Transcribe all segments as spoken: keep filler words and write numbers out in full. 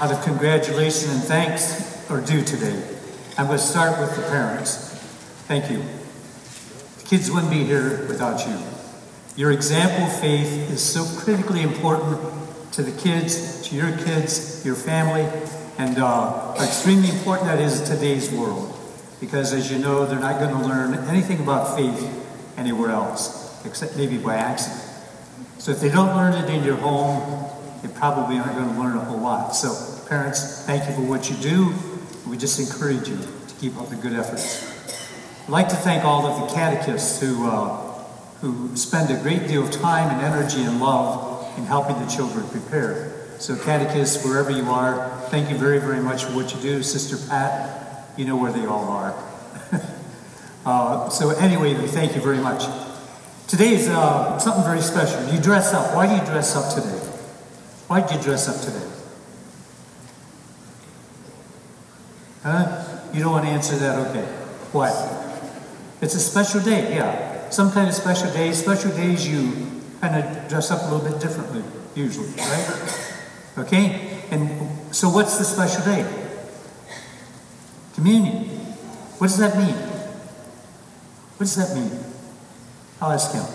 out of congratulations and thanks are due today. I'm going to start with the parents. Thank you. The kids wouldn't be here without you. Your example of faith is so critically important to the kids, to your kids, your family, and uh, extremely important that is in today's world. Because as you know, they're not going to learn anything about faith anywhere else, except maybe by accident. So if they don't learn it in your home, they probably aren't going to learn a whole lot. So parents, thank you for what you do. We just encourage you to keep up the good efforts. I'd like to thank all of the catechists who, uh, who spend a great deal of time and energy and love in helping the children prepare. So catechists, wherever you are, thank you very, very much for what you do. Sister Pat, you know where they all are. uh, so anyway, we thank you very much. Today is uh, something very special. You dress up. Why do you dress up today? Why did you dress up today? Huh? You don't want to answer that? Okay. What? It's a special day, yeah. Some kind of special day. Special days you kind of dress up a little bit differently, usually, right? Okay? And so what's the special day? Communion. What does that mean? What does that mean? I'll ask him.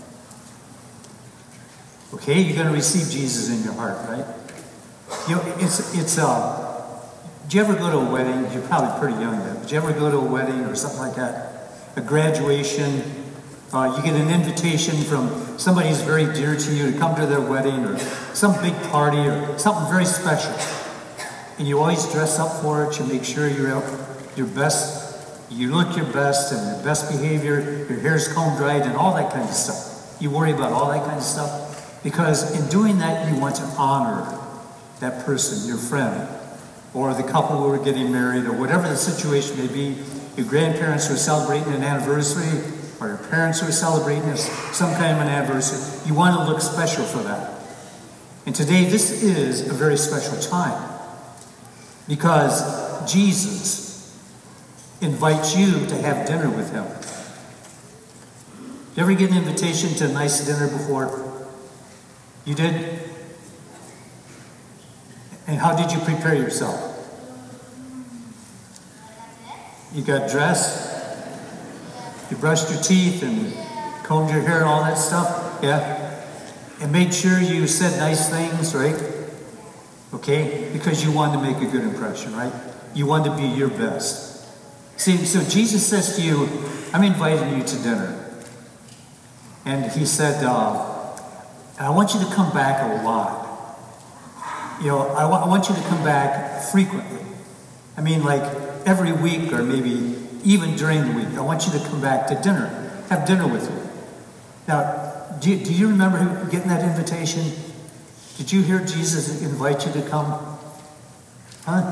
Okay, you're going to receive Jesus in your heart, right? You know, it's, it's, uh, did you ever go to a wedding? You're probably pretty young then. Did you ever go to a wedding or something like that? A graduation? Uh, you get an invitation from somebody who's very dear to you to come to their wedding or some big party or something very special. And you always dress up for it. You make sure you're out your best. You look your best and your best behavior. Your hair's combed right and all that kind of stuff. You worry about all that kind of stuff. Because in doing that, you want to honor that person, your friend, or the couple who are getting married, or whatever the situation may be. Your grandparents who are celebrating an anniversary, or your parents who are celebrating some kind of an anniversary. You want to look special for that. And today, this is a very special time. Because Jesus invites you to have dinner with him. Did you ever get an invitation to a nice dinner before? You did? And how did you prepare yourself? You got dressed? You brushed your teeth and combed your hair and all that stuff? Yeah? And made sure you said nice things, right? Okay? Because you wanted to make a good impression, right? You wanted to be your best. See, so Jesus says to you, I'm inviting you to dinner. And he said, uh, I want you to come back a lot. You know, I, wa- I want you to come back frequently. I mean, like every week or maybe even during the week. I want you to come back to dinner. Have dinner with me. Now, do you, do you remember who, getting that invitation? Did you hear Jesus invite you to come? Huh?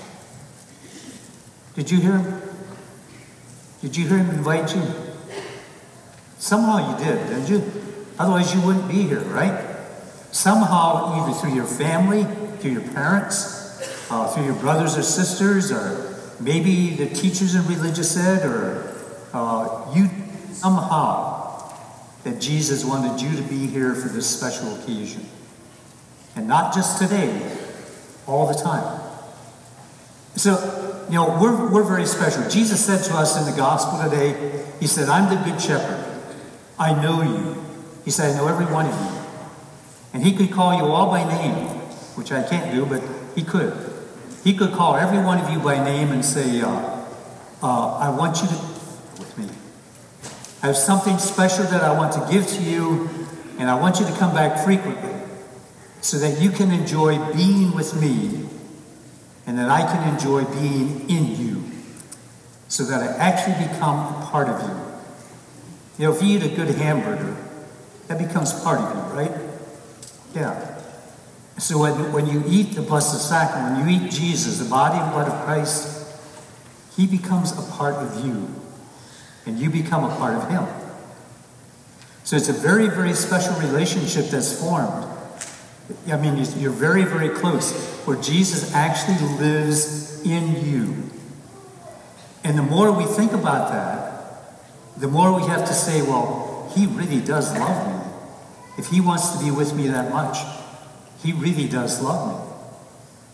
Did you hear him? Did you hear him invite you? Somehow you did, didn't you? Otherwise you wouldn't be here, right? Somehow, either through your family, through your parents, uh, through your brothers or sisters, or maybe the teachers in religious ed, or uh, you somehow that Jesus wanted you to be here for this special occasion. And not just today, all the time. So, you know, we're, we're very special. Jesus said to us in the gospel today, he said, I'm the good shepherd. I know you. He said, I know every one of you. And he could call you all by name, which I can't do, but he could. He could call every one of you by name and say, uh, uh, I want you to with me. I have something special that I want to give to you, and I want you to come back frequently so that you can enjoy being with me and that I can enjoy being in you so that I actually become a part of you. You know, if you eat a good hamburger, that becomes part of you, right? Yeah. So when, when you eat the Blessed Sacrament, when you eat Jesus, the body and blood of Christ, he becomes a part of you, and you become a part of him. So it's a very, very special relationship that's formed. I mean, you're very, very close, where Jesus actually lives in you. And the more we think about that, the more we have to say, well, he really does love me. If he wants to be with me that much, he really does love me.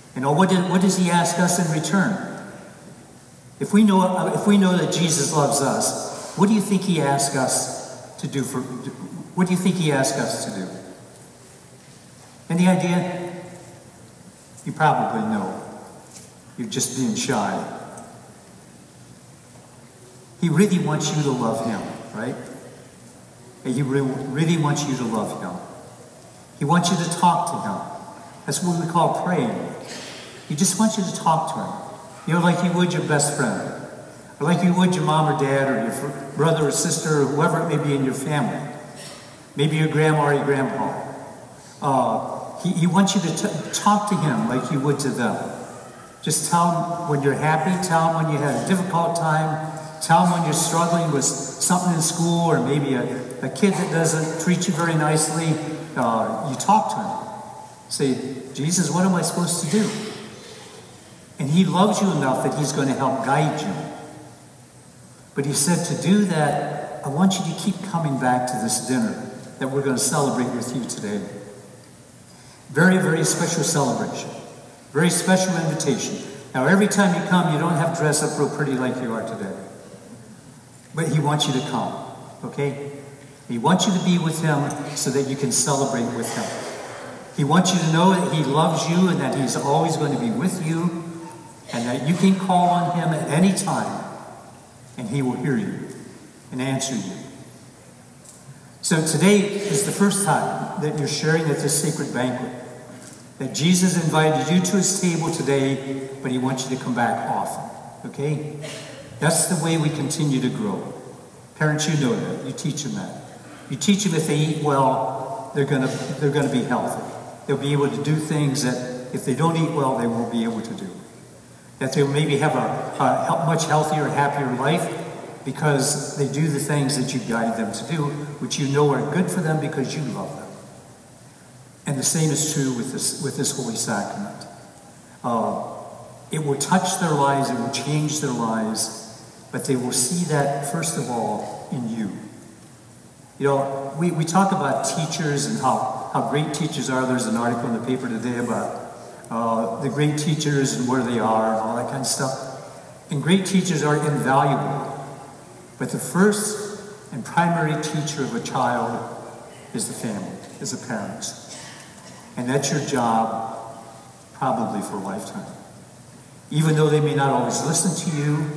You know, what, did, what does he ask us in return? If we know, if we know that Jesus loves us, what do you think he asks us to do for, what do you think he asks us to do? Any idea? You probably know. You're just being shy. He really wants you to love him, right? And he re- really wants you to love him. He wants you to talk to him. That's what we call praying. He just wants you to talk to him. You know, like you would your best friend. Or like you would your mom or dad or your fr- brother or sister or whoever it may be in your family. Maybe your grandma or your grandpa. Uh, he, he wants you to t- talk to him like you would to them. Just tell him when you're happy. Tell him when you had a difficult time. Tell him when you're struggling with something in school or maybe a, a kid that doesn't treat you very nicely. Uh, you talk to him. Say, Jesus, what am I supposed to do? And he loves you enough that he's going to help guide you. But he said to do that, I want you to keep coming back to this dinner that we're going to celebrate with you today. Very, very special celebration. Very special invitation. Now, every time you come, you don't have to dress up real pretty like you are today. But he wants you to come, okay? He wants you to be with him so that you can celebrate with him. He wants you to know that he loves you and that he's always going to be with you and that you can call on him at any time and he will hear you and answer you. So today is the first time that you're sharing at this sacred banquet. That Jesus invited you to his table today, but he wants you to come back often, okay? That's the way we continue to grow. Parents, you know that. You teach them that. You teach them if they eat well, they're gonna, they're gonna be healthy. They'll be able to do things that if they don't eat well, they won't be able to do. That they'll maybe have a, a much healthier, happier life because they do the things that you guide them to do, which you know are good for them because you love them. And the same is true with this, with this Holy Sacrament. Uh, it will touch their lives, it will change their lives, but they will see that, first of all, in you. You know, we, we talk about teachers and how, how great teachers are. There's an article in the paper today about uh, the great teachers and where they are and all that kind of stuff. And great teachers are invaluable. But the first and primary teacher of a child is the family, is the parents. And that's your job, probably for a lifetime. Even though they may not always listen to you,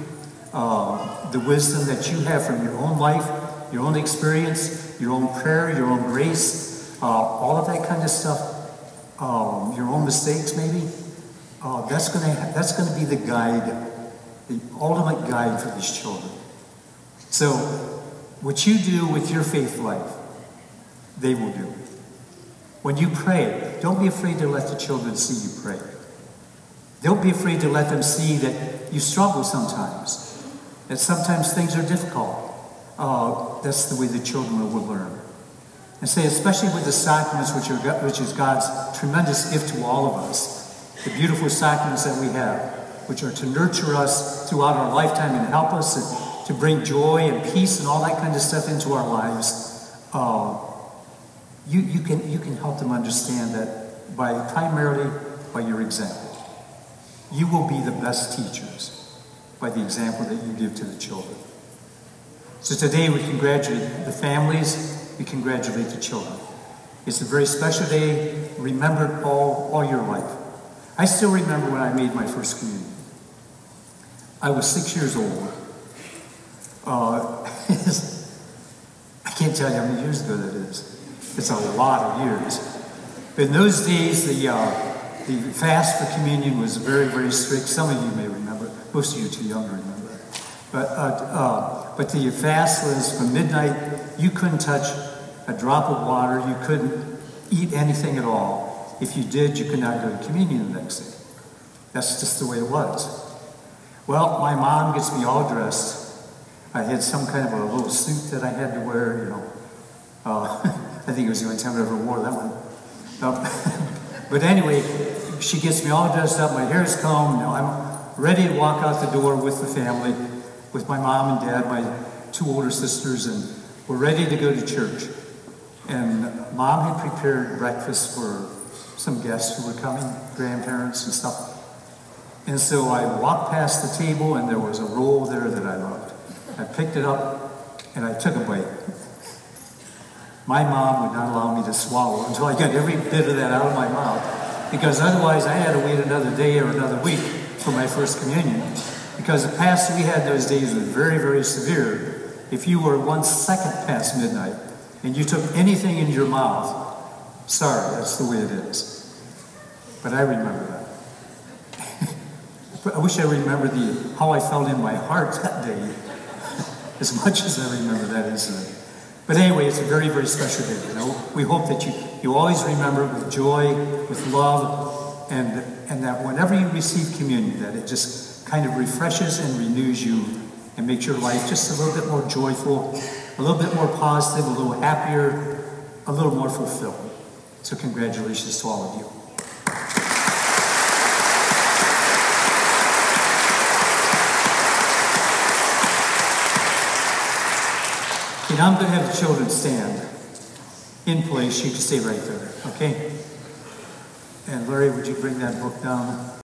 uh, the wisdom that you have from your own life, your own experience, your own prayer, your own grace, uh, all of that kind of stuff, um, your own mistakes maybe, uh, that's going to that's going to be the guide, the ultimate guide for these children. So, what you do with your faith life, they will do. When you pray, don't be afraid to let the children see you pray. Don't be afraid to let them see that you struggle sometimes, that sometimes things are difficult. Uh, that's the way the children will learn. And say, especially with the sacraments, which, are, which is God's tremendous gift to all of us, the beautiful sacraments that we have, which are to nurture us throughout our lifetime and help us and to bring joy and peace and all that kind of stuff into our lives. Uh, You, you, can, you can help them understand that by primarily by your example. You will be the best teachers by the example that you give to the children. So today we congratulate the families, we congratulate the children. It's a very special day, remembered all, all your life. I still remember when I made my first communion. I was six years old. Uh, I can't tell you how many years ago that is. It's a lot of years. But in those days, the uh, the fast for communion was very, very strict. Some of you may remember. Most of you are too young to remember that. But, uh, uh, but the fast was from midnight. You couldn't touch a drop of water. You couldn't eat anything at all. If you did, you could not go to communion the next day. That's just the way it was. Well, my mom gets me all dressed. I had some kind of a little suit that I had to wear, you know. Uh, I think it was the only time I ever wore that one. Um, but anyway, she gets me all dressed up, my hair's combed, you know, I'm ready to walk out the door with the family, with my mom and dad, my two older sisters, and we're ready to go to church. And Mom had prepared breakfast for some guests who were coming, grandparents and stuff. And so I walked past the table, and there was a roll there that I loved. I picked it up, and I took a bite. My mom would not allow me to swallow until I got every bit of that out of my mouth, because otherwise I had to wait another day or another week for my first communion. Because the past we had those days was very, very severe. If you were one second past midnight and you took anything in your mouth, sorry, that's the way it is. But I remember that. I wish I remembered the how I felt in my heart that day as much as I remember that incident. But anyway, it's a very, very special day. You know, we hope that you, you always remember with joy, with love, and and that whenever you receive communion, that it just kind of refreshes and renews you and makes your life just a little bit more joyful, a little bit more positive, a little happier, a little more fulfilled. So congratulations to all of you. And I'm going to have the children stand in place. You can stay right there, okay? And Larry, would you bring that book down?